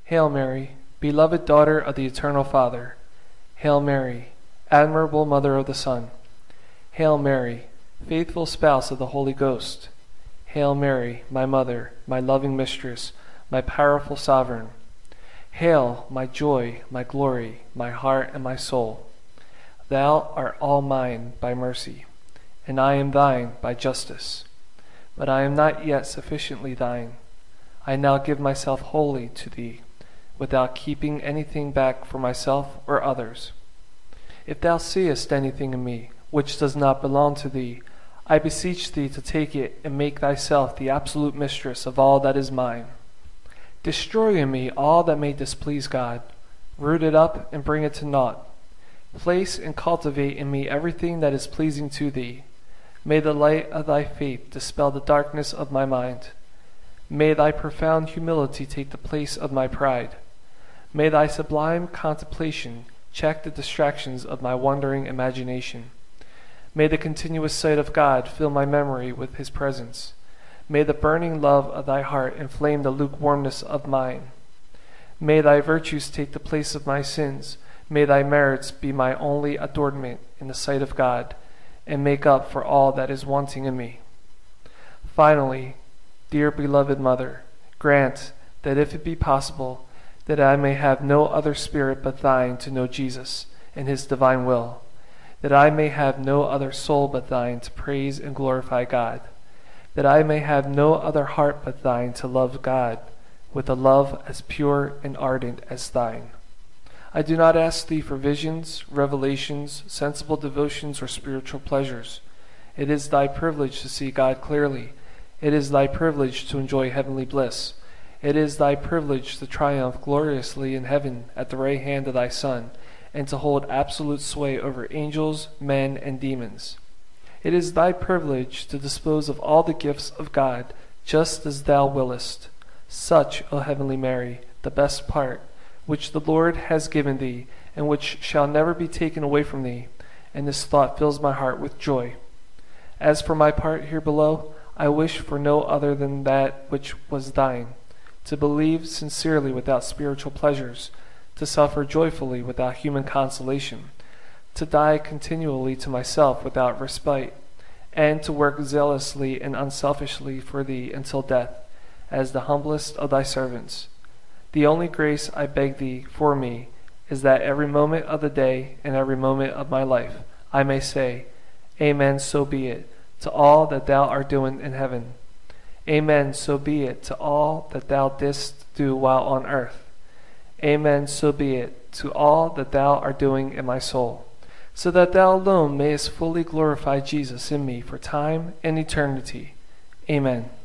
Hail Mary, beloved daughter of the Eternal Father. Hail Mary, admirable Mother of the Son. Hail Mary, faithful spouse of the Holy Ghost. Hail Mary, my Mother, my loving Mistress, my powerful Sovereign. Hail, my joy, my glory, my heart, and my soul. Thou art all mine by mercy, and I am thine by justice. But I am not yet sufficiently thine. I now give myself wholly to thee, without keeping anything back for myself or others. If thou seest anything in me which does not belong to thee, I beseech thee to take it and make thyself the absolute mistress of all that is mine. Destroy in me all that may displease God, root it up and bring it to naught. Place and cultivate in me everything that is pleasing to thee. May the light of thy faith dispel the darkness of my mind. May thy profound humility take the place of my pride. May thy sublime contemplation check the distractions of my wandering imagination. May the continuous sight of God fill my memory with his presence. May the burning love of thy heart inflame the lukewarmness of mine. May thy virtues take the place of my sins. May thy merits be my only adornment in the sight of God, and make up for all that is wanting in me. Finally, dear beloved Mother, grant that if it be possible, that I may have no other spirit but thine to know Jesus and his divine will, that I may have no other soul but thine to praise and glorify God, that I may have no other heart but thine to love God with a love as pure and ardent as thine. I do not ask thee for visions, revelations, sensible devotions, or spiritual pleasures. It is thy privilege to see God clearly. It is thy privilege to enjoy heavenly bliss. It is thy privilege to triumph gloriously in heaven at the right hand of thy Son, and to hold absolute sway over angels, men, and demons. It is thy privilege to dispose of all the gifts of God just as thou willest. Such, O heavenly Mary, the best part, which the Lord has given thee, and which shall never be taken away from thee, and this thought fills my heart with joy. As for my part here below, I wish for no other than that which was thine, to believe sincerely without spiritual pleasures, to suffer joyfully without human consolation, to die continually to myself without respite, and to work zealously and unselfishly for thee until death, as the humblest of thy servants. The only grace I beg thee for me is that every moment of the day and every moment of my life I may say, Amen, so be it, to all that thou art doing in heaven. Amen, so be it, to all that thou didst do while on earth. Amen, so be it, to all that thou art doing in my soul, so that thou alone mayest fully glorify Jesus in me for time and eternity. Amen.